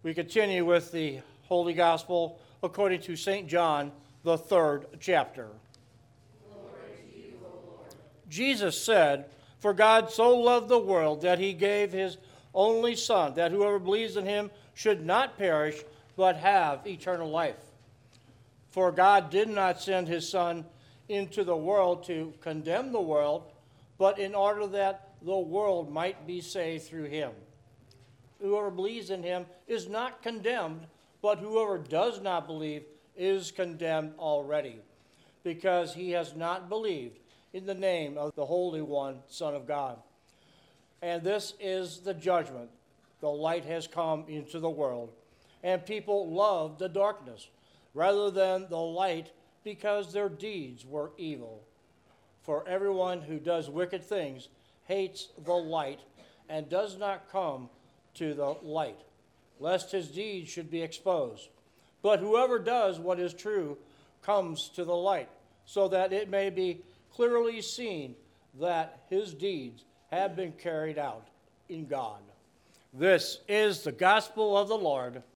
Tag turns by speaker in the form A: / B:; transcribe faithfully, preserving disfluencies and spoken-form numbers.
A: We continue with the Holy Gospel according to Saint John, the third chapter.
B: Glory to you, O Lord.
A: Jesus said, "For God so loved the world that he gave his only Son, that whoever believes in him should not perish, but have eternal life. For God did not send his Son into the world to condemn the world, but in order that the world might be saved through him. Whoever believes in him is not condemned, but whoever does not believe is condemned already, because he has not believed in the name of the Holy One, Son of God. And this is the judgment. The light has come into the world, and people loved the darkness rather than the light, because their deeds were evil. For everyone who does wicked things hates the light and does not come to the light, lest his deeds should be exposed. But whoever does what is true comes to the light, so that it may be clearly seen that his deeds have been carried out in God." This is the gospel of the Lord.